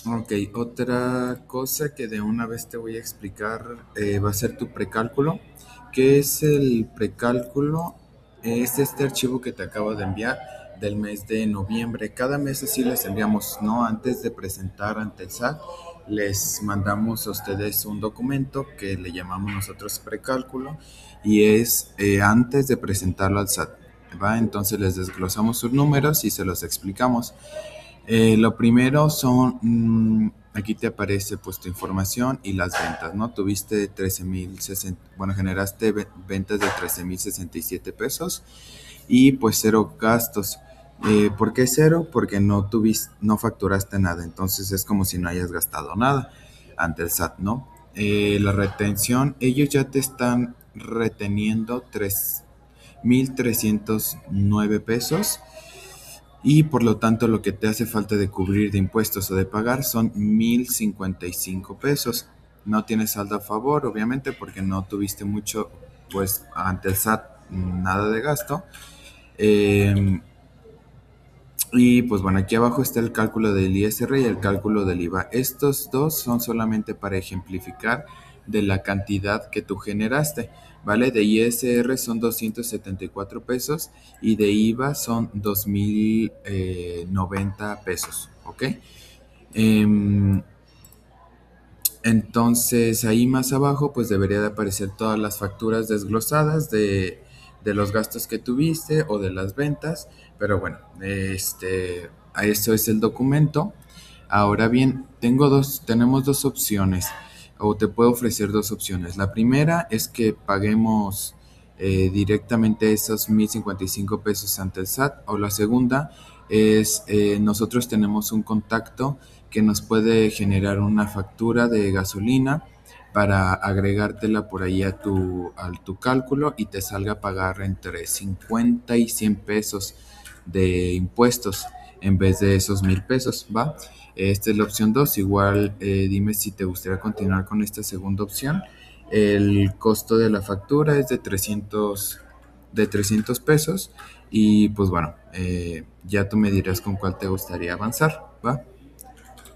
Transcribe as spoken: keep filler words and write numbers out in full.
Ok, otra cosa que de una vez te voy a explicar eh, va a ser tu precálculo. ¿Qué es el precálculo? Es este archivo que te acabo de enviar del mes de noviembre. Cada mes así les enviamos, ¿no? Antes de presentar ante el S A T, les mandamos a ustedes un documento que le llamamos nosotros precálculo y es eh, antes de presentarlo al S A T, ¿va? Entonces les desglosamos sus números y se los explicamos. Eh, lo primero son, mm, aquí te aparece pues tu información y las ventas, ¿no? Tuviste trece mil sesenta, bueno, generaste ve- ventas de trece mil sesenta y siete pesos y pues cero gastos. Eh, ¿por qué cero? Porque no tuviste, no facturaste nada, entonces es como si no hayas gastado nada ante el S A T, ¿no? Eh, la retención, ellos ya te están reteniendo tres mil trescientos nueve pesos y por lo tanto lo que te hace falta de cubrir de impuestos o de pagar son mil cincuenta y cinco pesos. No tienes saldo a favor, obviamente, porque no tuviste mucho, pues ante el S A T, nada de gasto. Eh, y pues bueno, aquí abajo está el cálculo del I S R y el cálculo del I V A. Estos dos son solamente para ejemplificar de la cantidad que tú generaste, ¿vale? De I S R son doscientos setenta y cuatro pesos y de I V A son dos mil noventa pesos, ¿ok? Em, entonces ahí más abajo pues debería de aparecer todas las facturas desglosadas de, de los gastos que tuviste o de las ventas, pero bueno, este, a eso es el documento. Ahora bien, tengo dos, tenemos dos opciones o te puedo ofrecer dos opciones. La primera es que paguemos eh, directamente esos mil cincuenta y cinco pesos ante el S A T, o la segunda es eh, nosotros tenemos un contacto que nos puede generar una factura de gasolina para agregártela por ahí a tu, a tu cálculo y te salga a pagar entre cincuenta y cien pesos de impuestos en vez de esos mil pesos, ¿va? Esta es la opción dos. Igual eh, dime si te gustaría continuar con esta segunda opción. El costo de la factura es de trescientos, de trescientos pesos y pues bueno, eh, ya tú me dirás con cuál te gustaría avanzar, ¿va?